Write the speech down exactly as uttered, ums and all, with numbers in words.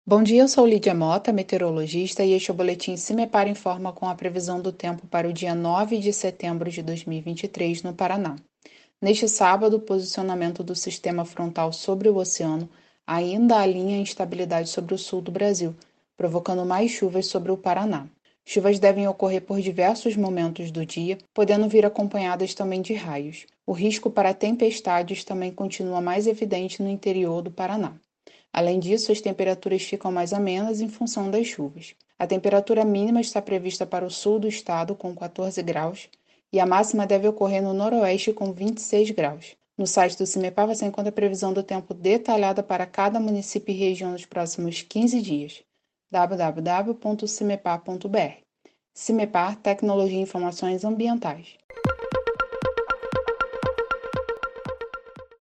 Bom dia, eu sou Lídia Mota, meteorologista, e este é o boletim Cimepar Informa com a previsão do tempo para o dia nove de setembro de dois mil e vinte e três no Paraná. Neste sábado, o posicionamento do sistema frontal sobre o oceano ainda alinha a instabilidade sobre o sul do Brasil, provocando mais chuvas sobre o Paraná. Chuvas devem ocorrer por diversos momentos do dia, podendo vir acompanhadas também de raios. O risco para tempestades também continua mais evidente no interior do Paraná. Além disso, as temperaturas ficam mais amenas em função das chuvas. A temperatura mínima está prevista para o sul do estado, com quatorze graus, e a máxima deve ocorrer no noroeste, com vinte e seis graus. No site do Cimepar você encontra a previsão do tempo detalhada para cada município e região nos próximos quinze dias. w w w ponto cimepar ponto b r. Cimepar, Tecnologia e Informações Ambientais.